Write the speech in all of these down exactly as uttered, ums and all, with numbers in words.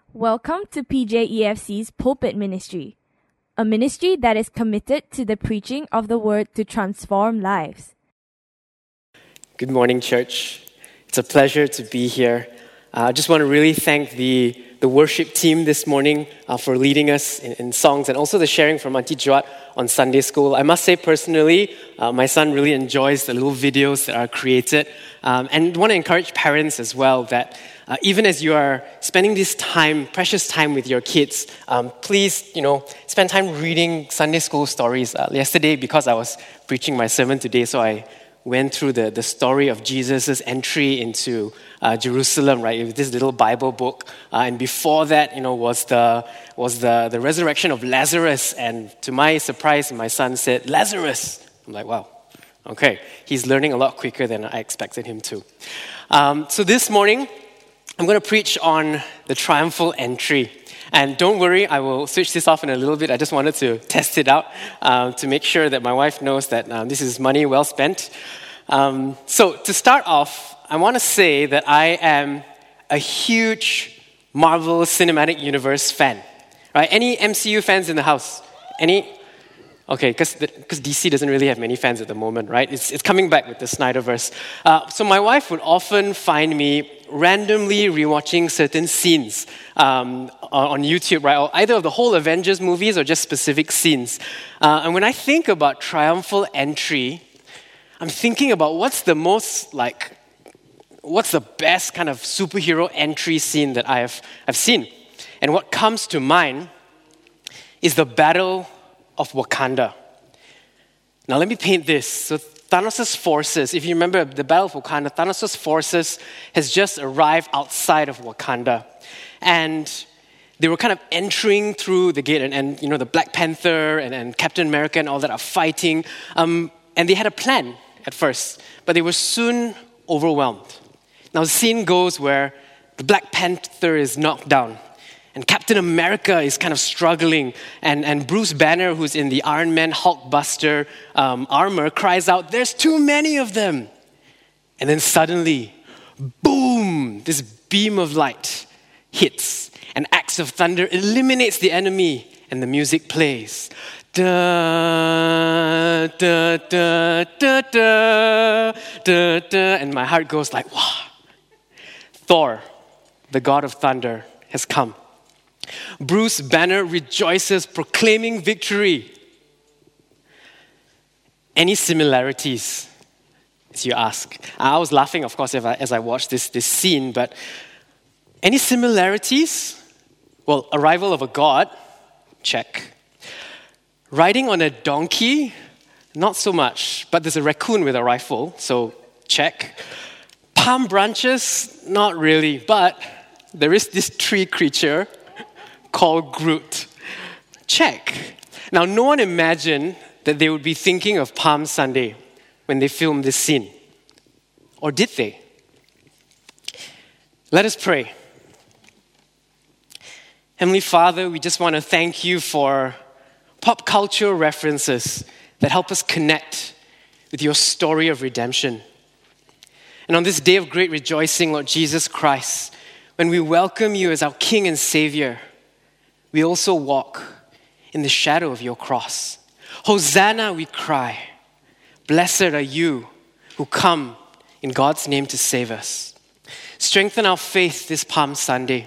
Welcome to P J E F C's Pulpit Ministry, a ministry that is committed to the preaching of the Word to transform lives. Good morning, church. It's a pleasure to be here. Uh, I just want to really thank the, the worship team this morning uh, for leading us in, in songs and also the sharing from Auntie Joat on Sunday school. I must say personally, uh, my son really enjoys the little videos that are created, um, and want to encourage parents as well that uh, even as you are spending this time, precious time with your kids, um, please, you know, spend time reading Sunday school stories. Uh, yesterday, because I was preaching my sermon today, so I went through the, the story of Jesus' entry into uh, Jerusalem, right? With this little Bible book, uh, and before that, you know, was the was the the resurrection of Lazarus. And to my surprise, my son said, "Lazarus." I'm like, wow, okay, he's learning a lot quicker than I expected him to. Um, so this morning, I'm going to preach on the triumphal entry. And don't worry, I will switch this off in a little bit. I just wanted to test it out um, to make sure that my wife knows that um, this is money well spent. Um, so to start off, I want to say that I am a huge Marvel Cinematic Universe fan. Right? Any M C U fans in the house? Any? Okay, because because D C doesn't really have many fans at the moment, right? It's it's coming back with the Snyderverse. Uh, so my wife would often find me randomly rewatching certain scenes um, on YouTube, right? Or either of the whole Avengers movies or just specific scenes. Uh, and when I think about triumphal entry, I'm thinking about what's the most like, what's the best kind of superhero entry scene that I have I've seen, and what comes to mind is the Battle of Wakanda. Now let me paint this. So Thanos' forces, if you remember the Battle of Wakanda, Thanos' forces has just arrived outside of Wakanda. And they were kind of entering through the gate, and, and you know, the Black Panther and, and Captain America and all that are fighting. Um, and they had a plan at first, but they were soon overwhelmed. Now the scene goes where the Black Panther is knocked down, and Captain America is kind of struggling, and, and Bruce Banner, who's in the Iron Man Hulkbuster um, armor, cries out, "There's too many of them!" And then suddenly, boom, this beam of light hits. An axe of thunder eliminates the enemy, and the music plays. Da, da, da, da, da, da, da, and my heart goes like, wow. Thor, the god of thunder, has come. Bruce Banner rejoices, proclaiming victory. Any similarities, as you ask? I was laughing, of course, as I, as I watched this, this scene, but any similarities? Well, arrival of a god, check. Riding on a donkey, not so much, but there's a raccoon with a rifle, so check. Palm branches, not really, but there is this tree creature called Groot. Check. Now, no one imagined that they would be thinking of Palm Sunday when they filmed this scene. Or did they? Let us pray. Heavenly Father, we just want to thank you for pop culture references that help us connect with your story of redemption. And on this day of great rejoicing, Lord Jesus Christ, when we welcome you as our King and Savior, we also walk in the shadow of your cross. Hosanna, we cry. Blessed are you who come in God's name to save us. Strengthen our faith this Palm Sunday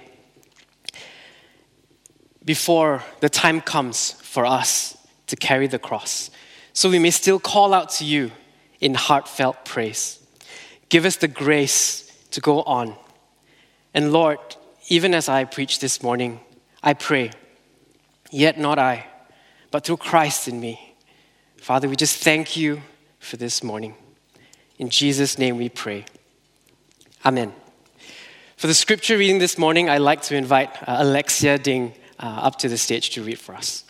before the time comes for us to carry the cross, so we may still call out to you in heartfelt praise. Give us the grace to go on. And Lord, even as I preach this morning, I pray, yet not I, but through Christ in me. Father, we just thank you for this morning. In Jesus' name we pray. Amen. For the scripture reading this morning, I'd like to invite uh, Alexia Ding uh, up to the stage to read for us.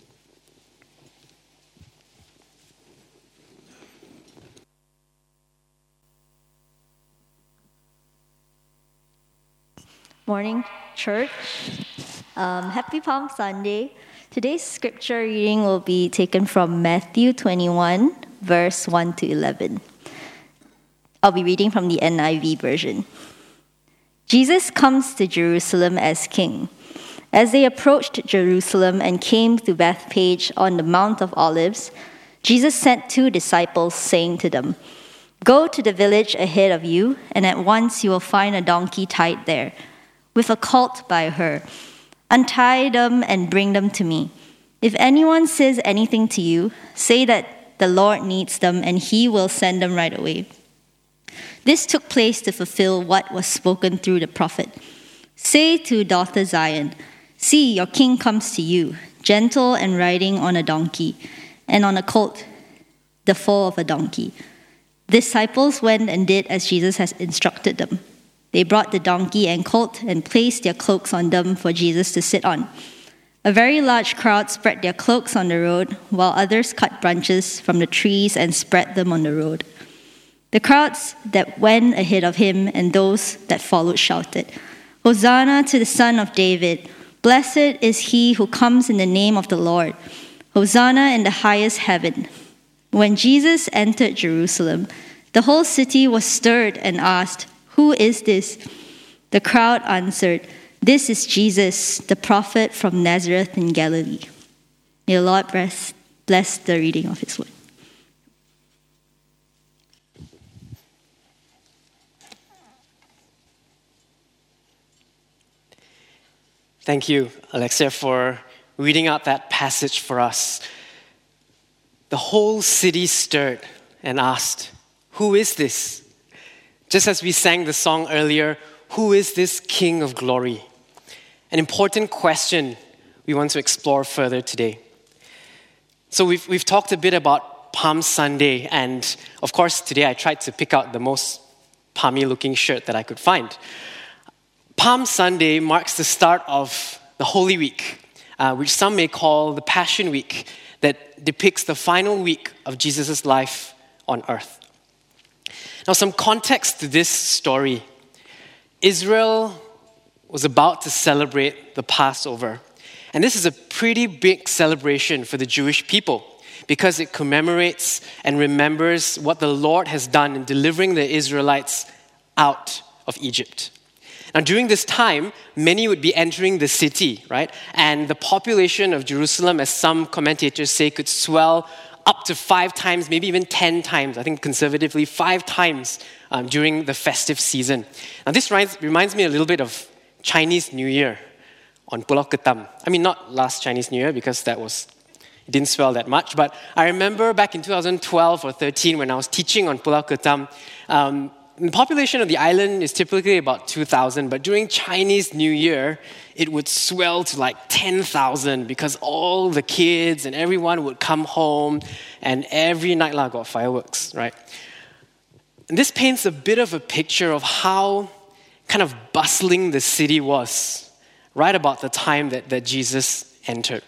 Morning, church. Um, happy Palm Sunday. Today's scripture reading will be taken from Matthew twenty-one, verse one to eleven. I'll be reading from the N I V version. Jesus comes to Jerusalem as king. As they approached Jerusalem and came to Bethphage on the Mount of Olives, Jesus sent two disciples, saying to them, "Go to the village ahead of you, and at once you will find a donkey tied there, with a colt by her. Untie them and bring them to me. If anyone says anything to you, say that the Lord needs them, and he will send them right away." This took place to fulfill what was spoken through the prophet. "Say to daughter Zion, see, your king comes to you, gentle and riding on a donkey, and on a colt, the foal of a donkey." Disciples went and did as Jesus had instructed them. They brought the donkey and colt and placed their cloaks on them for Jesus to sit on. A very large crowd spread their cloaks on the road, while others cut branches from the trees and spread them on the road. The crowds that went ahead of him and those that followed shouted, "Hosanna to the Son of David! Blessed is he who comes in the name of the Lord! Hosanna in the highest heaven!" When Jesus entered Jerusalem, the whole city was stirred and asked, "Who is this?" The crowd answered, "This is Jesus, the prophet from Nazareth in Galilee." May the Lord bless, bless the reading of his word. Thank you, Alexia, for reading out that passage for us. The whole city stirred and asked, "Who is this?" Just as we sang the song earlier, who is this King of glory? An important question we want to explore further today. So we've, we've talked a bit about Palm Sunday, and of course today I tried to pick out the most palmy looking shirt that I could find. Palm Sunday marks the start of the Holy Week, uh, which some may call the Passion Week, that depicts the final week of Jesus' life on earth. Now, some context to this story. Israel was about to celebrate the Passover. And this is a pretty big celebration for the Jewish people because it commemorates and remembers what the Lord has done in delivering the Israelites out of Egypt. Now, during this time, many would be entering the city, right? And the population of Jerusalem, as some commentators say, could swell up to five times, maybe even ten times, I think conservatively, five times um, during the festive season. Now, this reminds, reminds me a little bit of Chinese New Year on Pulau Ketam. I mean, not last Chinese New Year, because that was, it didn't swell that much, but I remember back in two thousand twelve or thirteen when I was teaching on Pulau Ketam, um, the population of the island is typically about two thousand, but during Chinese New Year, it would swell to like ten thousand because all the kids and everyone would come home and every night lah got fireworks, right? And this paints a bit of a picture of how kind of bustling the city was right about the time that, that Jesus entered.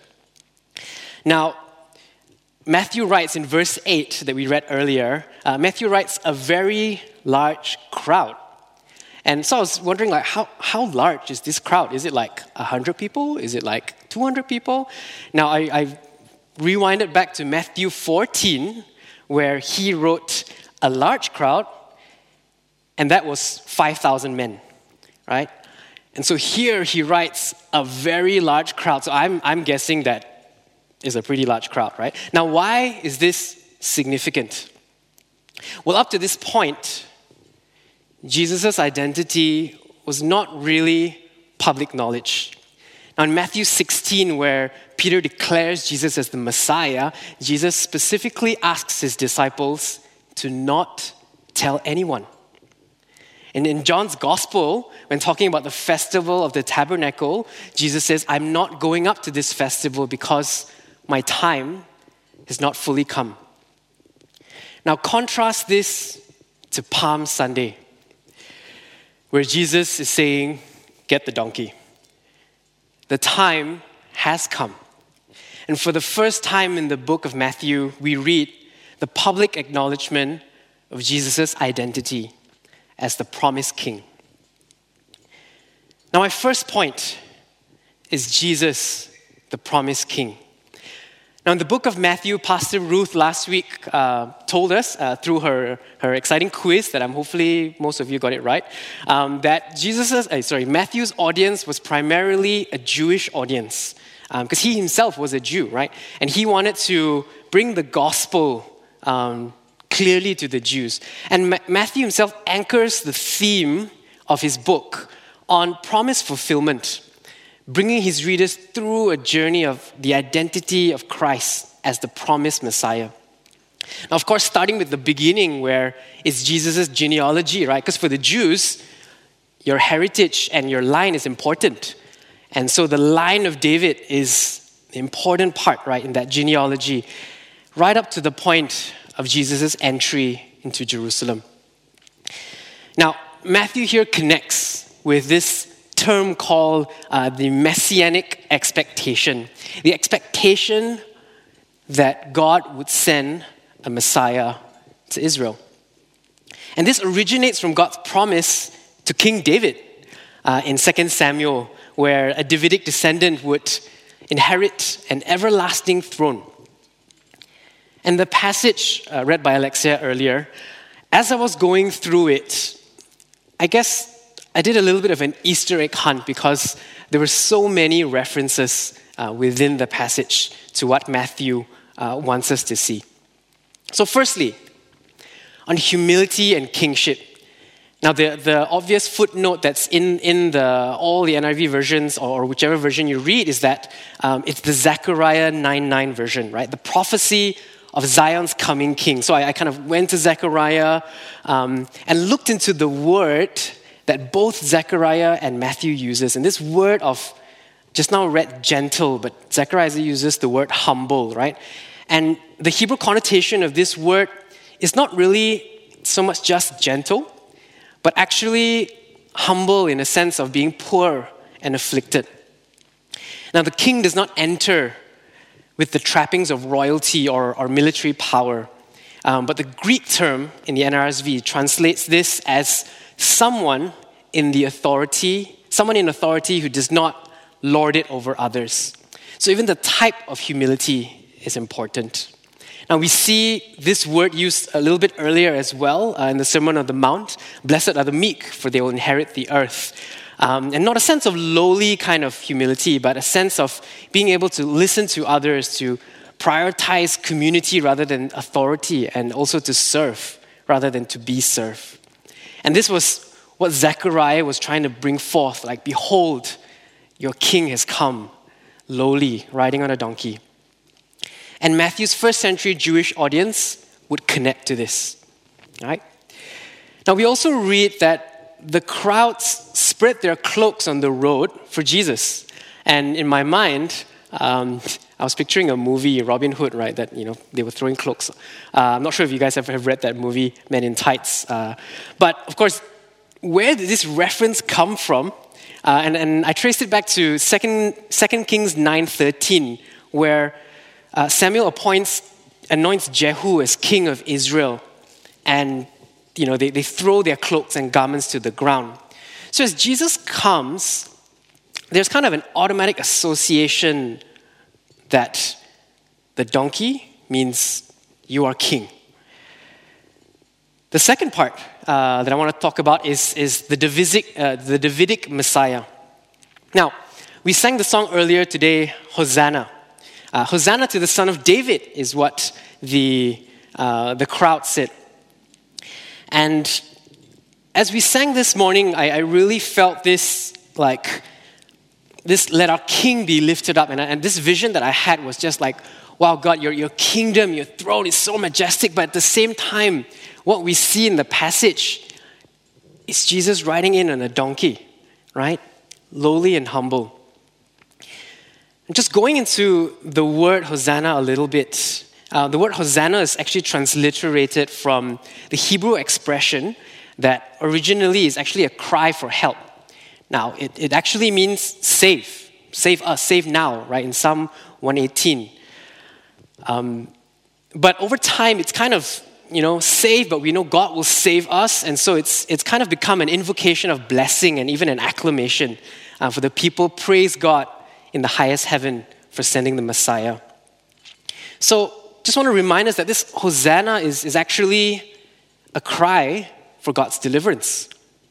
Now, Matthew writes in verse eight that we read earlier, uh, Matthew writes a very large crowd. And so I was wondering, like, how, how large is this crowd? Is it like one hundred people? Is it like two hundred people? Now, I, I rewinded back to Matthew fourteen, where he wrote a large crowd, and that was five thousand men, right? And so here he writes a very large crowd. So I'm, I'm guessing that is a pretty large crowd, right? Now, why is this significant? Well, up to this point, Jesus' identity was not really public knowledge. Now, in Matthew sixteen, where Peter declares Jesus as the Messiah, Jesus specifically asks his disciples to not tell anyone. And in John's Gospel, when talking about the festival of the tabernacle, Jesus says, "I'm not going up to this festival because my time has not fully come." Now, contrast this to Palm Sunday, where Jesus is saying, "Get the donkey. The time has come." And for the first time in the book of Matthew, we read the public acknowledgement of Jesus' identity as the promised king. Now, my first point is Jesus, the promised king. Now, in the book of Matthew, Pastor Ruth last week uh, told us uh, through her, her exciting quiz that I'm hopefully most of you got it right, um, that Jesus's, uh, sorry, Matthew's audience was primarily a Jewish audience because um, he himself was a Jew, right? And he wanted to bring the gospel um, clearly to the Jews. And Ma- Matthew himself anchors the theme of his book on promise fulfillment, bringing his readers through a journey of the identity of Christ as the promised Messiah. Now, of course, starting with the beginning where it's Jesus' genealogy, right? Because for the Jews, your heritage and your line is important. And so the line of David is the important part, right, in that genealogy, right up to the point of Jesus' entry into Jerusalem. Now, Matthew here connects with this term called uh, the messianic expectation. The expectation that God would send a Messiah to Israel. And this originates from God's promise to King David uh, in Second Samuel, where a Davidic descendant would inherit an everlasting throne. And the passage uh, read by Alexia earlier, as I was going through it, I guess I did a little bit of an Easter egg hunt because there were so many references uh, within the passage to what Matthew uh, wants us to see. So firstly, on humility and kingship. Now the, the obvious footnote that's in, in the, all the N I V versions or whichever version you read is that um, it's the Zechariah nine nine version, right? The prophecy of Zion's coming king. So I, I kind of went to Zechariah um, and looked into the word that both Zechariah and Matthew uses. And this word of, just now read gentle, but Zechariah uses the word humble, right? And the Hebrew connotation of this word is not really so much just gentle, but actually humble in a sense of being poor and afflicted. Now, the king does not enter with the trappings of royalty or, or military power. Um, but the Greek term in the N R S V translates this as someone in the authority, someone in authority who does not lord it over others. So even the type of humility is important. Now we see this word used a little bit earlier as well uh, in the Sermon on the Mount. Blessed are the meek, for they will inherit the earth. Um, and not a sense of lowly kind of humility, but a sense of being able to listen to others, to prioritize community rather than authority, and also to serve rather than to be served. And this was what Zechariah was trying to bring forth, like, behold, your king has come, lowly, riding on a donkey. And Matthew's first century Jewish audience would connect to this, right? Now we also read that the crowds spread their cloaks on the road for Jesus. And in my mind, um, I was picturing a movie, Robin Hood, right, that, you know, they were throwing cloaks. Uh, I'm not sure if you guys have, have read that movie, Men in Tights. Uh, but of course, where did this reference come from? Uh, and, and I traced it back to Second Kings nine thirteen, where uh, Samuel appoints, anoints Jehu as king of Israel. And, you know, they, they throw their cloaks and garments to the ground. So as Jesus comes, there's kind of an automatic association that the donkey means you are king. The second part uh, that I want to talk about is, is the, Davidic, uh, the Davidic Messiah. Now, we sang the song earlier today, Hosanna. Uh, Hosanna to the Son of David is what the, uh, the crowd said. And as we sang this morning, I, I really felt this, like, this let our king be lifted up. And, and this vision that I had was just like, wow, God, your, your kingdom, your throne is so majestic. But at the same time, what we see in the passage is Jesus riding in on a donkey, right? Lowly and humble. And just going into the word Hosanna a little bit, uh, the word Hosanna is actually transliterated from the Hebrew expression that originally is actually a cry for help. Now, it, it actually means save, save us, save now, right, in Psalm one eighteen. Um, but over time, it's kind of, you know, save, but we know God will save us. And so it's it's kind of become an invocation of blessing and even an acclamation uh, for the people. Praise God in the highest heaven for sending the Messiah. So just want to remind us that this Hosanna is, is actually a cry for God's deliverance.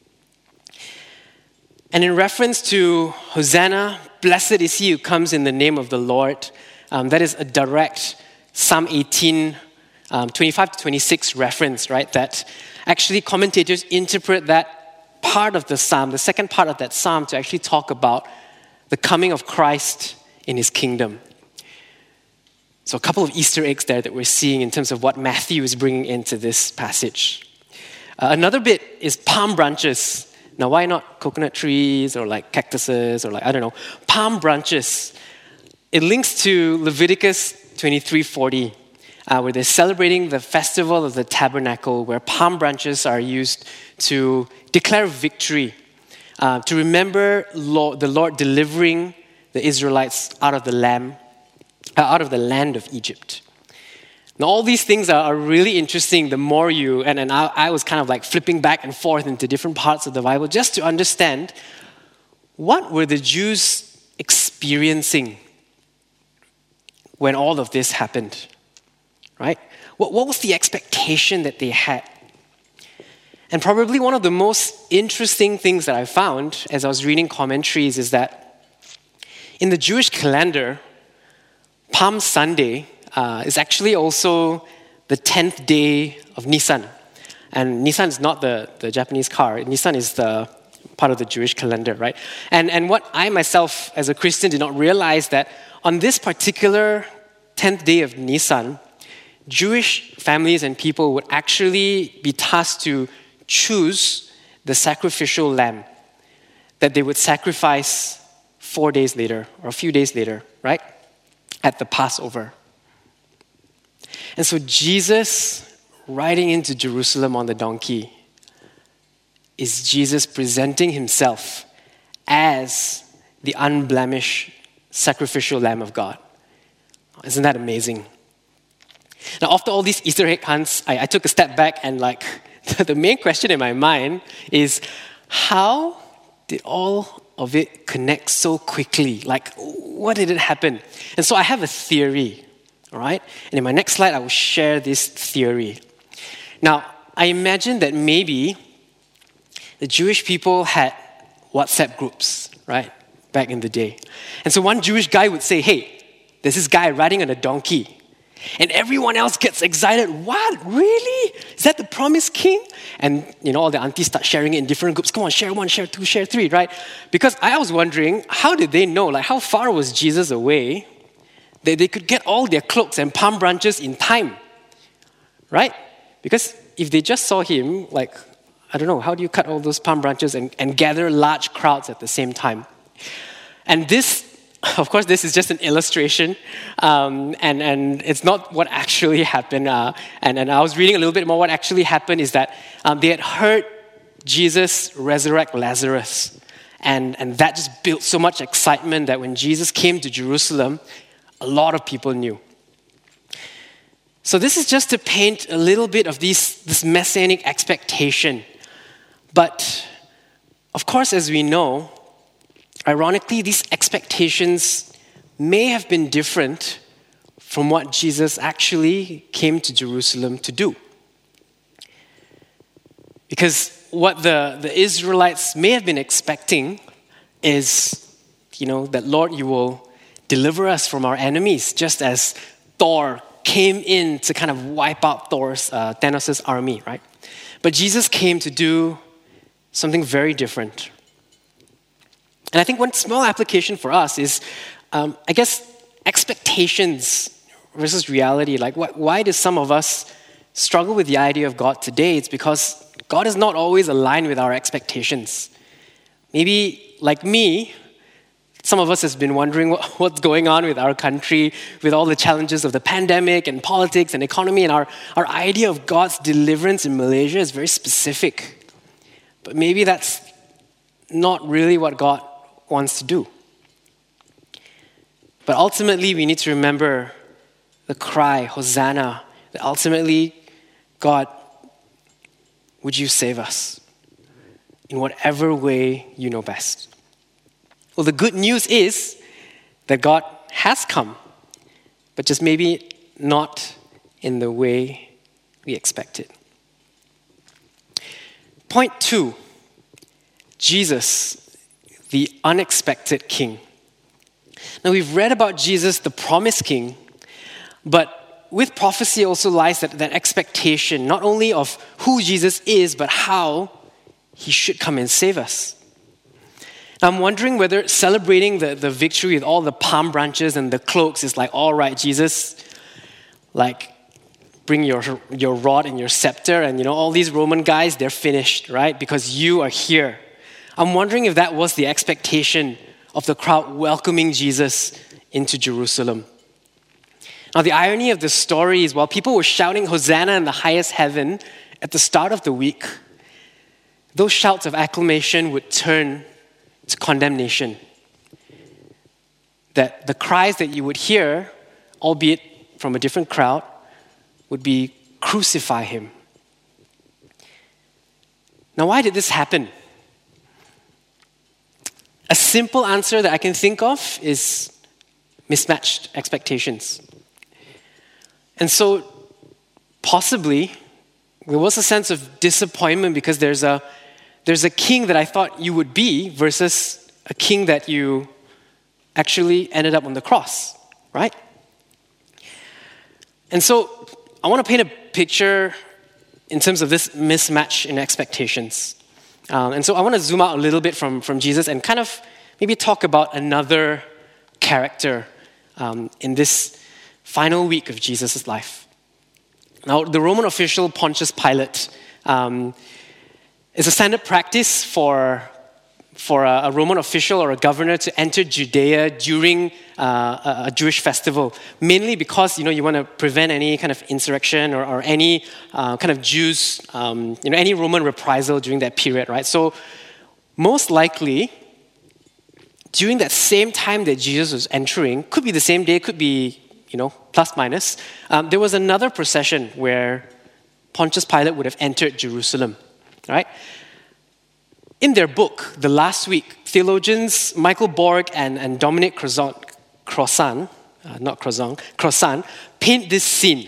And in reference to Hosanna, blessed is he who comes in the name of the Lord, um, that is a direct Psalm eighteen, um, twenty-five to twenty-six reference, right? That actually commentators interpret that part of the psalm, the second part of that psalm, to actually talk about the coming of Christ in his kingdom. So a couple of Easter eggs there that we're seeing in terms of what Matthew is bringing into this passage. Uh, another bit is palm branches. Now, why not coconut trees or like cactuses or like, I don't know, palm branches? It links to Leviticus twenty-three forty, uh, where they're celebrating the festival of the tabernacle, where palm branches are used to declare victory, uh, to remember Lord, the Lord delivering the Israelites out of the lamb, uh, out of the land of Egypt. Now, all these things are, are really interesting the more you, and, and I, I was kind of like flipping back and forth into different parts of the Bible just to understand what were the Jews experiencing when all of this happened, right? What, what was the expectation that they had? And probably one of the most interesting things that I found as I was reading commentaries is that in the Jewish calendar, Palm Sunday uh, is actually also the tenth day of Nisan. And Nisan is not the, the Japanese car. Nisan is the part of the Jewish calendar, right? And, and what I myself, as a Christian, did not realize that on this particular tenth day of Nisan, Jewish families and people would actually be tasked to choose the sacrificial lamb that they would sacrifice four days later or a few days later, right? At the Passover. And so Jesus riding into Jerusalem on the donkey is Jesus presenting himself as the unblemished sacrificial Lamb of God. Isn't that amazing? Now, after all these Easter egg hunts, I, I took a step back and like, the main question in my mind is, how did all of it connect so quickly? Like, what did it happen? And so I have a theory, all right? And in my next slide, I will share this theory. Now, I imagine that maybe the Jewish people had WhatsApp groups, right, back in the day. And so one Jewish guy would say, hey, there's this guy riding on a donkey. And everyone else gets excited. What? Really? Is that the promised king? And, you know, all the aunties start sharing it in different groups. Come on, share one, share two, share three, right? Because I was wondering, how did they know? Like, how far was Jesus away that they could get all their cloaks and palm branches in time, right? Because if they just saw him, like, I don't know, how do you cut all those palm branches and, and gather large crowds at the same time? And this, of course, this is just an illustration, um, and, and it's not what actually happened. Uh, and, and I was reading a little bit more. What actually happened is that um, they had heard Jesus resurrect Lazarus, and, and that just built so much excitement that when Jesus came to Jerusalem, a lot of people knew. So this is just to paint a little bit of these, this messianic expectation. But, of course, as we know, ironically, these expectations may have been different from what Jesus actually came to Jerusalem to do. Because what the, the Israelites may have been expecting is, you know, that Lord, you will deliver us from our enemies, just as Thor came in to kind of wipe out Thor's, uh, Thanos' army, right? But Jesus came to do something very different. And I think one small application for us is, um, I guess, expectations versus reality. Like, wh- why do some of us struggle with the idea of God today? It's because God is not always aligned with our expectations. Maybe, like me, some of us have been wondering what, what's going on with our country, with all the challenges of the pandemic and politics and economy, and our, our idea of God's deliverance in Malaysia is very specific. But maybe that's not really what God wants to do. But ultimately, we need to remember the cry, Hosanna, that ultimately, God, would you save us in whatever way you know best? Well, the good news is that God has come, but just maybe not in the way we expected. Point two, Jesus, the unexpected King. Now we've read about Jesus, the promised King, but with prophecy also lies that, that expectation, not only of who Jesus is, but how he should come and save us. Now, I'm wondering whether celebrating the, the victory with all the palm branches and the cloaks is like, all right, Jesus, like, bring your, your rod and your scepter, and you know, all these Roman guys, they're finished, right? Because you are here. I'm wondering if that was the expectation of the crowd welcoming Jesus into Jerusalem. Now, the irony of the story is while people were shouting Hosanna in the highest heaven at the start of the week, those shouts of acclamation would turn to condemnation. That the cries that you would hear, albeit from a different crowd, would be, crucify him. Now, why did this happen? A simple answer that I can think of is mismatched expectations. And so, possibly, there was a sense of disappointment because there's a there's a king that I thought you would be versus a king that you actually ended up on the cross, right? And so, I want to paint a picture in terms of this mismatch in expectations. Um, and so I want to zoom out a little bit from, from Jesus and kind of maybe talk about another character um, in this final week of Jesus' life. Now, the Roman official Pontius Pilate um, is a standard practice for, for a, a Roman official or a governor to enter Judea during uh, a, a Jewish festival, mainly because you know you want to prevent any kind of insurrection or, or any uh, kind of Jews, um, you know, any Roman reprisal during that period, right? So most likely, during that same time that Jesus was entering, could be the same day, could be, you know, plus minus, um, there was another procession where Pontius Pilate would have entered Jerusalem, right? In their book, The Last Week, theologians Michael Borg and, and Dominic Crozon, Crossan, uh, not Crozon, Crossan, paint this scene.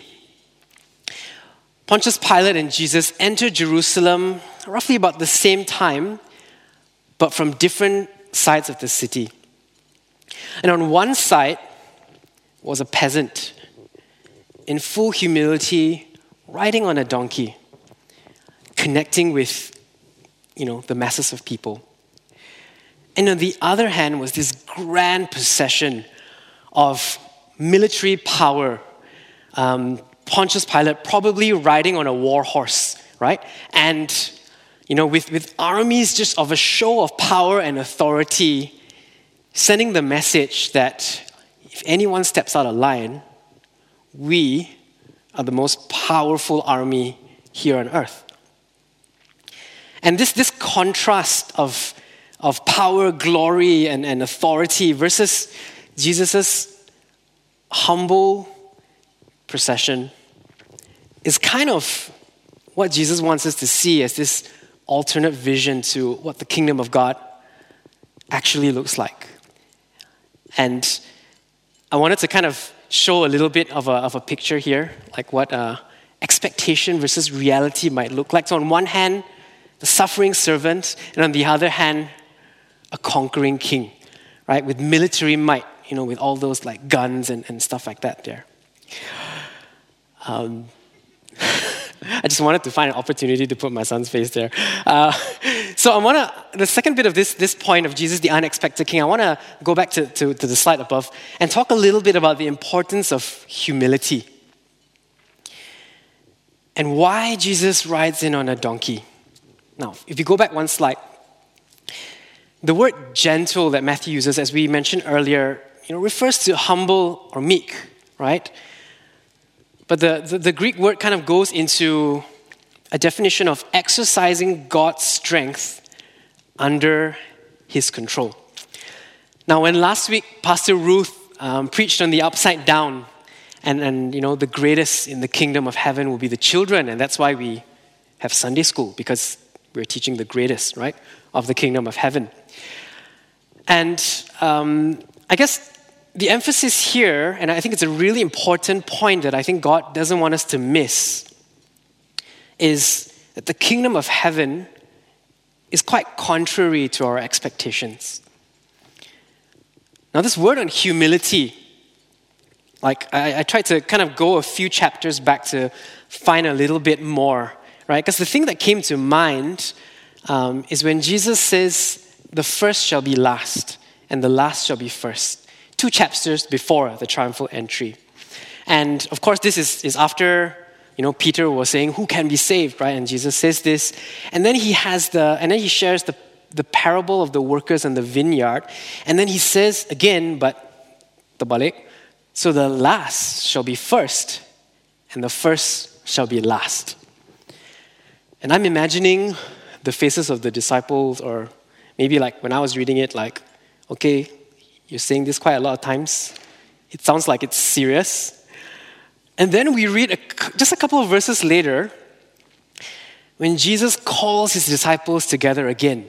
Pontius Pilate and Jesus entered Jerusalem roughly about the same time, but from different sides of the city. And on one side was a peasant in full humility, riding on a donkey, connecting with, you know, the masses of people. And on the other hand was this grand procession of military power. Um, Pontius Pilate probably riding on a war horse, right? And, you know, with, with armies just of a show of power and authority, sending the message that if anyone steps out of line, we are the most powerful army here on earth. And this, this contrast of, of power, glory, and, and authority versus Jesus' humble procession is kind of what Jesus wants us to see as this alternate vision to what the kingdom of God actually looks like. And I wanted to kind of show a little bit of a, of a picture here, like what uh, expectation versus reality might look like. So on one hand, the suffering servant, and on the other hand, a conquering king, right? With military might, you know, with all those like guns and, and stuff like that there. Um, I just wanted to find an opportunity to put my son's face there. Uh, so I want to, the second bit of this, this point of Jesus, the unexpected king, I want to go back to, to, to the slide above and talk a little bit about the importance of humility and why Jesus rides in on a donkey. Now, if you go back one slide, the word gentle that Matthew uses, as we mentioned earlier, you know, refers to humble or meek, right? But the, the, the Greek word kind of goes into a definition of exercising God's strength under his control. Now, when last week Pastor Ruth um, preached on the upside down, and, and you know, the greatest in the kingdom of heaven will be the children, and that's why we have Sunday school, because we're teaching the greatest, right, of the kingdom of heaven. And um, I guess the emphasis here, and I think it's a really important point that I think God doesn't want us to miss, is that the kingdom of heaven is quite contrary to our expectations. Now, this word on humility, like I, I tried to kind of go a few chapters back to find a little bit more, right? Because the thing that came to mind um, is when Jesus says, the first shall be last, and the last shall be first. Two chapters before the triumphal entry. And of course, this is, is after, you know, Peter was saying, who can be saved, right? And Jesus says this. And then he has the, and then he shares the, the parable of the workers in the vineyard. And then he says again, but terbalik, so the last shall be first, and the first shall be last. And I'm imagining the faces of the disciples, or maybe like when I was reading it, like, okay, you're saying this quite a lot of times. It sounds like it's serious. And then we read a, just a couple of verses later, when Jesus calls his disciples together again.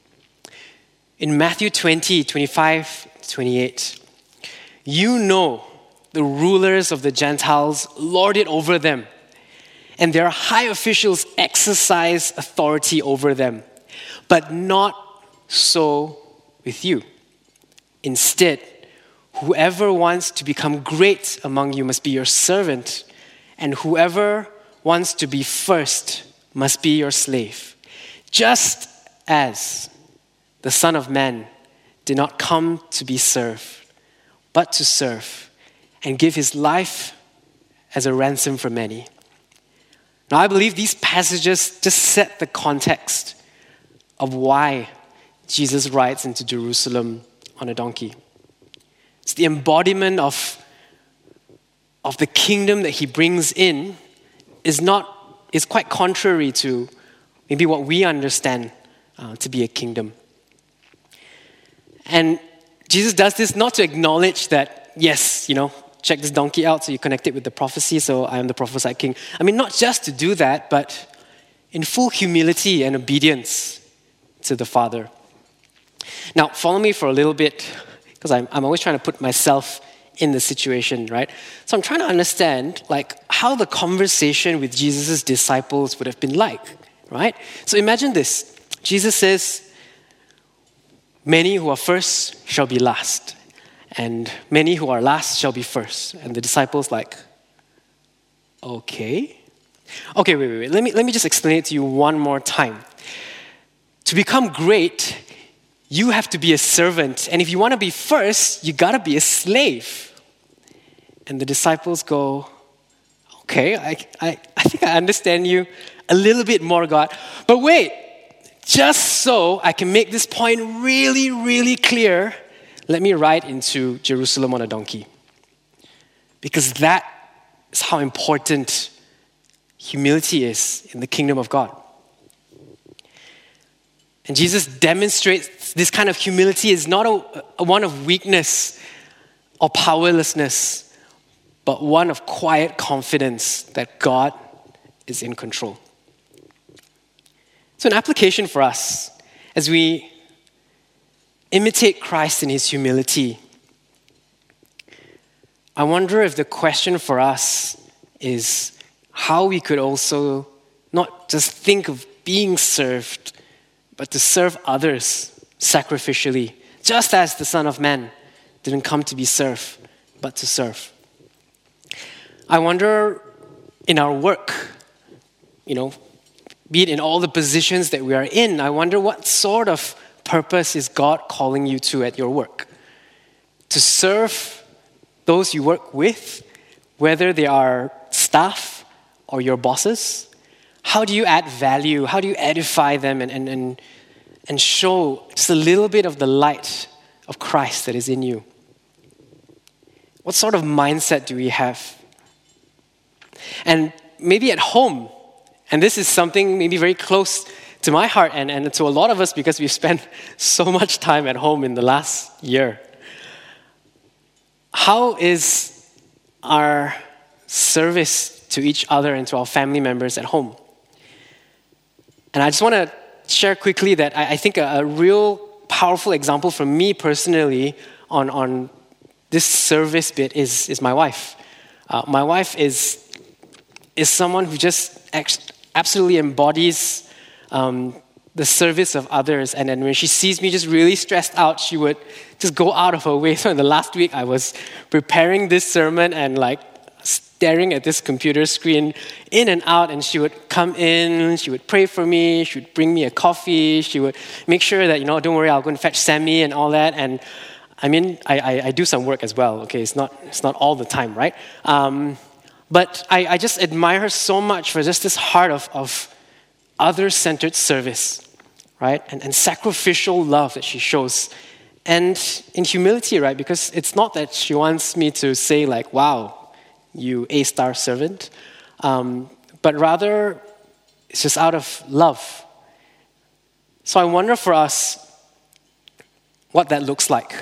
In Matthew twenty, twenty-five, twenty-eight, you know the rulers of the Gentiles lord it over them, and their high officials exercise authority over them. But not so with you. Instead, whoever wants to become great among you must be your servant, and whoever wants to be first must be your slave. Just as the Son of Man did not come to be served, but to serve and give his life as a ransom for many. Now, I believe these passages just set the context of why Jesus rides into Jerusalem on a donkey. It's the embodiment of, of the kingdom that he brings in is not is quite contrary to maybe what we understand uh, to be a kingdom. And Jesus does this not to acknowledge that, yes, you know, check this donkey out so you connect it with the prophecy, so I am the prophesied king. I mean, not just to do that, but in full humility and obedience to the Father. Now, follow me for a little bit, because I'm, I'm always trying to put myself in the situation, right? So I'm trying to understand, like, how the conversation with Jesus' disciples would have been like, right? So imagine this. Jesus says, many who are first shall be last, and many who are last shall be first. And the disciples like, okay. Okay, wait, wait, wait. Let me, let me just explain it to you one more time. To become great, you have to be a servant. And if you want to be first, you got to be a slave. And the disciples go, okay, I, I, I think I understand you a little bit more, God. But wait, just so I can make this point really, really clear, let me ride into Jerusalem on a donkey. Because that is how important humility is in the kingdom of God. And Jesus demonstrates this kind of humility is not a, a one of weakness or powerlessness, but one of quiet confidence that God is in control. So an application for us as we imitate Christ in his humility, I wonder if the question for us is how we could also not just think of being served, but to serve others sacrificially, just as the Son of Man didn't come to be served, but to serve. I wonder in our work, you know, be it in all the positions that we are in, I wonder what sort of purpose is God calling you to at your work? To serve those you work with, whether they are staff or your bosses? How do you add value? How do you edify them and, and, and, and show just a little bit of the light of Christ that is in you? What sort of mindset do we have? And maybe at home, and this is something maybe very close to my heart and, and to a lot of us because we've spent so much time at home in the last year. How is our service to each other and to our family members at home? And I just want to share quickly that I, I think a, a real powerful example for me personally on, on this service bit is, is my wife. Uh, my wife is, is someone who just ex- absolutely embodies um, the service of others. And then when she sees me just really stressed out, she would just go out of her way. So in the last week, I was preparing this sermon and like staring at this computer screen in and out, and she would come in, she would pray for me, she would bring me a coffee, she would make sure that, you know, don't worry, I'll go and fetch Sammy and all that. And I mean, I, I, I do some work as well, okay? It's not, it's not all the time, right? Um, but I, I just admire her so much for just this heart of, of other-centered service, right? And, and sacrificial love that she shows. And in humility, right? Because it's not that she wants me to say like, wow, you A-star servant, um, but rather it's just out of love. So I wonder for us what that looks like.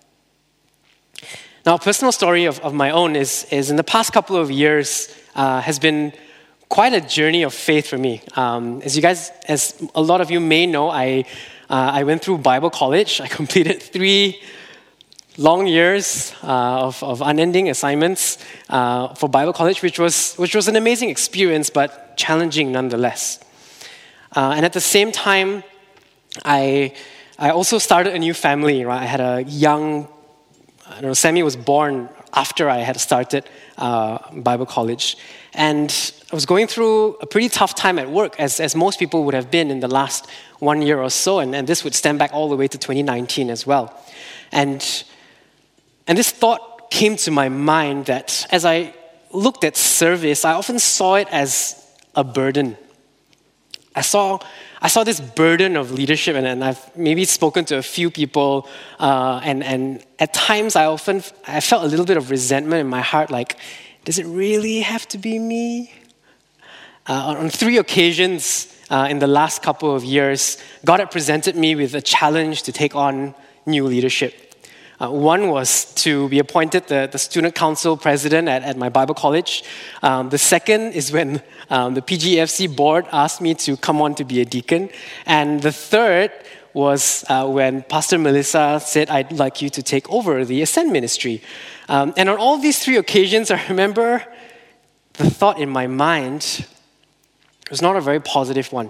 Now, a personal story of, of my own is, is in the past couple of years uh, has been quite a journey of faith for me. Um, as you guys, as a lot of you may know, I uh, I went through Bible college. I completed three long years uh, of, of unending assignments uh, for Bible college, which was which was an amazing experience, but challenging nonetheless. Uh, and at the same time, I I also started a new family. Right, I had a young, I don't know, Sammy was born after I had started uh, Bible college, and I was going through a pretty tough time at work, as as most people would have been in the last one year or so, and, and this would stem back all the way to twenty nineteen as well, and. And this thought came to my mind that as I looked at service, I often saw it as a burden. I saw I saw this burden of leadership, and, and I've maybe spoken to a few people, uh, and, and at times I often I felt a little bit of resentment in my heart, like, does it really have to be me? Uh, on three occasions uh, in the last couple of years, God had presented me with a challenge to take on new leadership. Uh, one was to be appointed the, the student council president at, at my Bible college. Um, the second is when um, the P G E F C board asked me to come on to be a deacon. And the third was uh, when Pastor Melissa said, I'd like you to take over the Ascend ministry. Um, and on all these three occasions, I remember the thought in my mind was not a very positive one.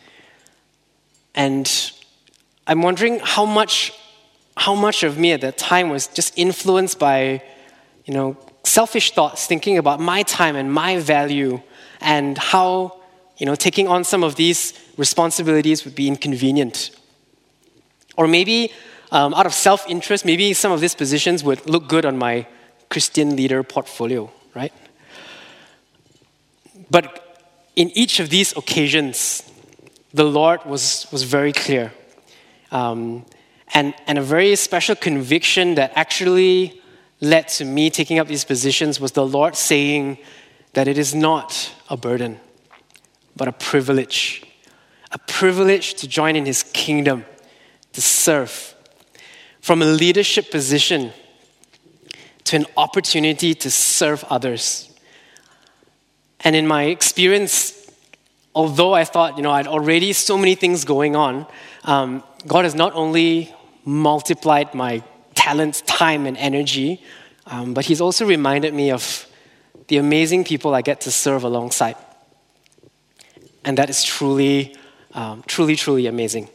And I'm wondering how much How much of me at that time was just influenced by, you know, selfish thoughts, thinking about my time and my value, and how, you know, taking on some of these responsibilities would be inconvenient. Or maybe um, out of self-interest, maybe some of these positions would look good on my Christian leader portfolio, right? But in each of these occasions, the Lord was, was very clear. Um, And, and a very special conviction that actually led to me taking up these positions was the Lord saying that it is not a burden, but a privilege. A privilege to join in His kingdom, to serve. From a leadership position to an opportunity to serve others. And in my experience, although I thought, you know, I'd already so many things going on, um, God has not only multiplied my talents, time, and energy, um, but He's also reminded me of the amazing people I get to serve alongside. And that is truly, um, truly, truly amazing.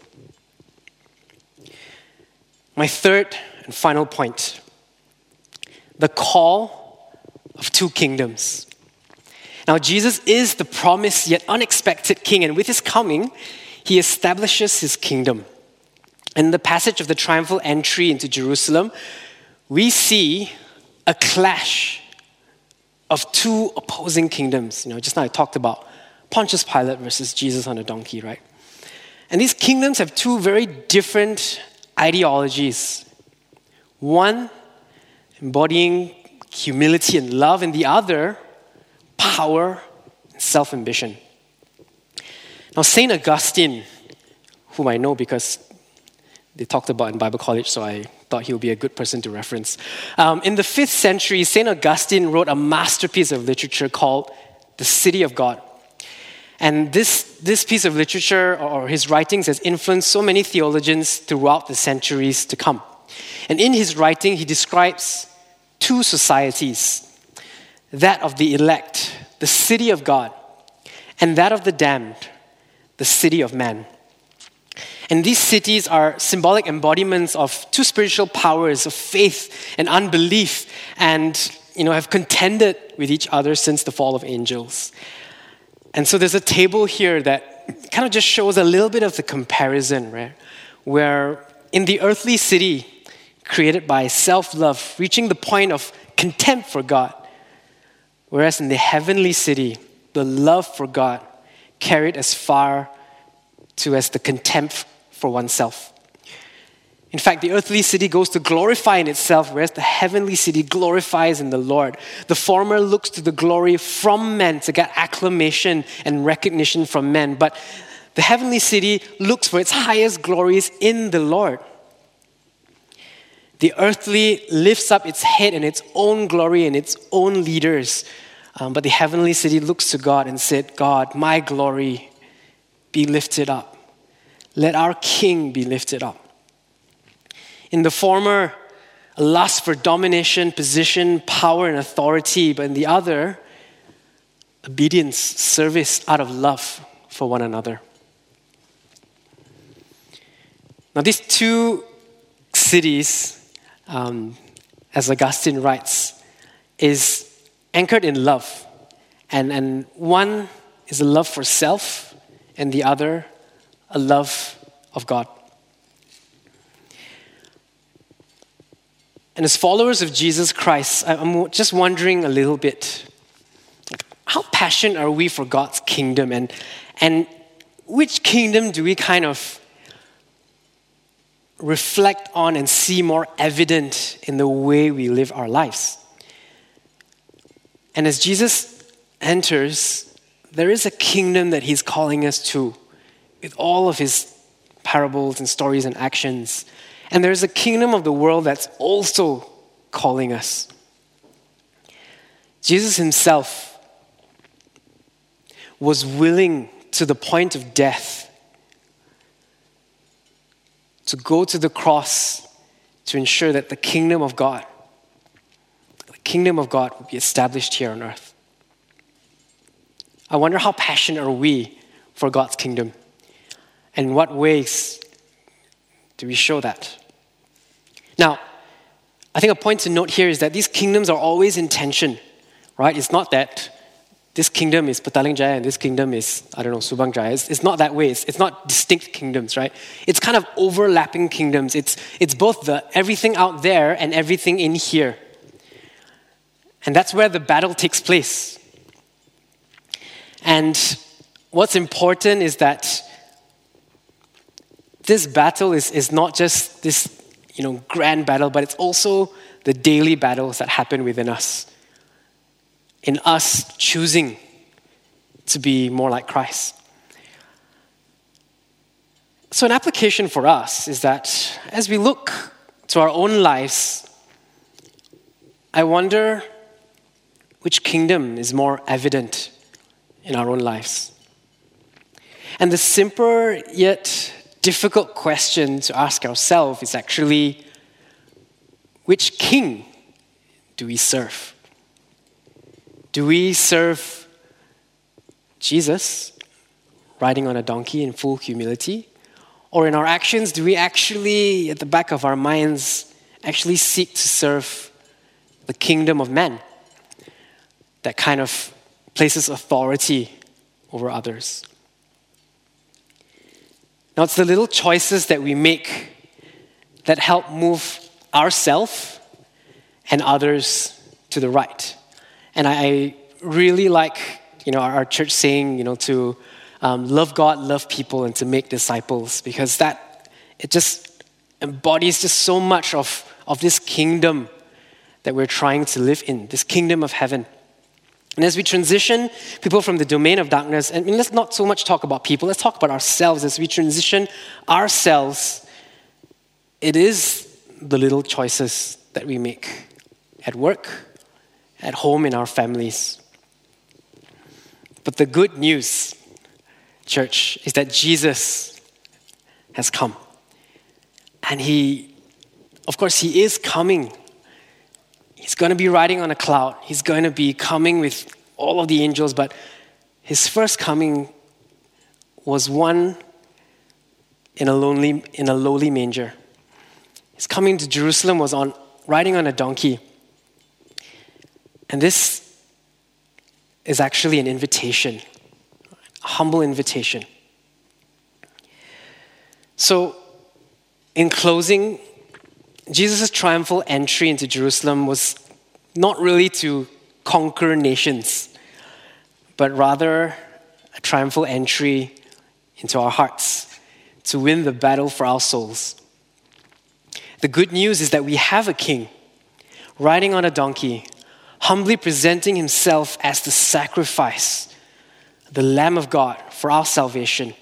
My third and final point, the call of two kingdoms. Now, Jesus is the promised yet unexpected King, and with His coming, He establishes His kingdom. In the passage of the triumphal entry into Jerusalem, we see a clash of two opposing kingdoms. You know, just now I talked about Pontius Pilate versus Jesus on a donkey, right? And these kingdoms have two very different ideologies. One embodying humility and love, and the other power and self-ambition. Now, Saint Augustine, whom I know because they talked about in Bible college, so I thought he would be a good person to reference. Um, in the fifth century, Saint Augustine wrote a masterpiece of literature called The City of God. And this, this piece of literature, or his writings, has influenced so many theologians throughout the centuries to come. And in his writing, he describes two societies, that of the elect, the city of God, and that of the damned, the city of man. And these cities are symbolic embodiments of two spiritual powers of faith and unbelief, and you know have contended with each other since the fall of angels. And so there's a table here that kind of just shows a little bit of the comparison, right? Where in the earthly city, created by self-love, reaching the point of contempt for God, whereas in the heavenly city, the love for God carried as far to as the contempt for oneself. In fact, the earthly city goes to glorify in itself, whereas the heavenly city glorifies in the Lord. The former looks to the glory from men to get acclamation and recognition from men, but the heavenly city looks for its highest glories in the Lord. The earthly lifts up its head in its own glory and its own leaders, um, but the heavenly city looks to God and said, God, my glory be lifted up. Let our King be lifted up. In the former, a lust for domination, position, power, and authority, but in the other, obedience, service out of love for one another. Now, these two cities, um, as Augustine writes, is anchored in love. And, and one is a love for self, and the other, a love of God. And as followers of Jesus Christ, I'm just wondering a little bit, how passionate are we for God's kingdom? And, and which kingdom do we kind of reflect on and see more evident in the way we live our lives? And as Jesus enters, there is a kingdom that he's calling us to with all of his parables and stories and actions. And there's a kingdom of the world that's also calling us. Jesus himself was willing to the point of death to go to the cross to ensure that the kingdom of God, the kingdom of God will be established here on earth. I wonder how passionate are we for God's kingdom? And in what ways do we show that? Now, I think a point to note here is that these kingdoms are always in tension, right? It's not that this kingdom is Petaling Jaya and this kingdom is, I don't know, Subang Jaya. It's, it's not that way. It's, it's not distinct kingdoms, right? It's kind of overlapping kingdoms. It's, it's both the everything out there and everything in here. And that's where the battle takes place. And what's important is that this battle is, is not just this, you know, grand battle, but it's also the daily battles that happen within us. In us choosing to be more like Christ. So an application for us is that as we look to our own lives, I wonder which kingdom is more evident in our own lives. And the simpler yet difficult question to ask ourselves is actually, which king do we serve? Do we serve Jesus riding on a donkey in full humility? Or in our actions, do we actually, at the back of our minds, actually seek to serve the kingdom of man that kind of places authority over others? Now, it's the little choices that we make that help move ourselves and others to the right. And I really like, you know, our church saying, you know, to um, love God, love people, and to make disciples, because that, it just embodies just so much of, of this kingdom that we're trying to live in, this kingdom of heaven. And as we transition people from the domain of darkness, and let's not so much talk about people, let's talk about ourselves. As we transition ourselves, it is the little choices that we make at work, at home, in our families. But the good news, church, is that Jesus has come. And he, of course, he is coming. He's going to be riding on a cloud. He's going to be coming with all of the angels, but his first coming was one in a lonely, in a lowly manger. His coming to Jerusalem was on riding on a donkey. And this is actually an invitation, a humble invitation. So, in closing, Jesus' triumphal entry into Jerusalem was not really to conquer nations, but rather a triumphal entry into our hearts, to win the battle for our souls. The good news is that we have a king riding on a donkey, humbly presenting himself as the sacrifice, the Lamb of God for our salvation.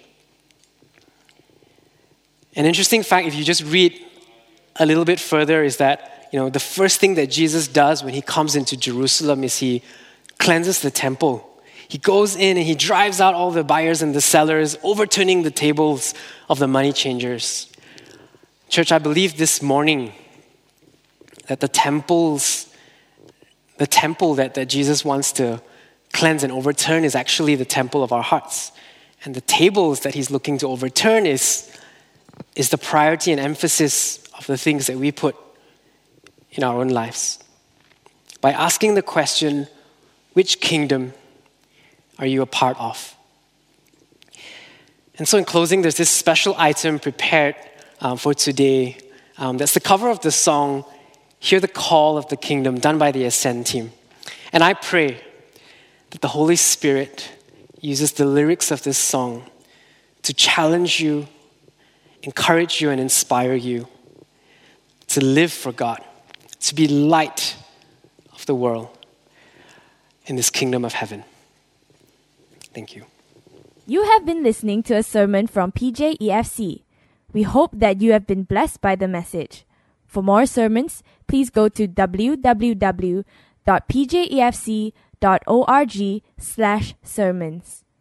An interesting fact, if you just read a little bit further, is that, you know, the first thing that Jesus does when he comes into Jerusalem is he cleanses the temple. He goes in and he drives out all the buyers and the sellers, overturning the tables of the money changers. Church, I believe this morning that the temples, the temple that, that Jesus wants to cleanse and overturn is actually the temple of our hearts. And the tables that he's looking to overturn is, is the priority and emphasis of the things that we put in our own lives. By asking the question, which kingdom are you a part of? And so in closing, there's this special item prepared um, for today. Um, that's the cover of the song, Hear the Call of the Kingdom, done by the Ascend team. And I pray that the Holy Spirit uses the lyrics of this song to challenge you, encourage you, and inspire you to live for God, to be light of the world in this kingdom of heaven. Thank you. You have been listening to a sermon from P J E F C. We hope that you have been blessed by the message. For more sermons, please go to w w w dot p j e f c dot org slash sermons.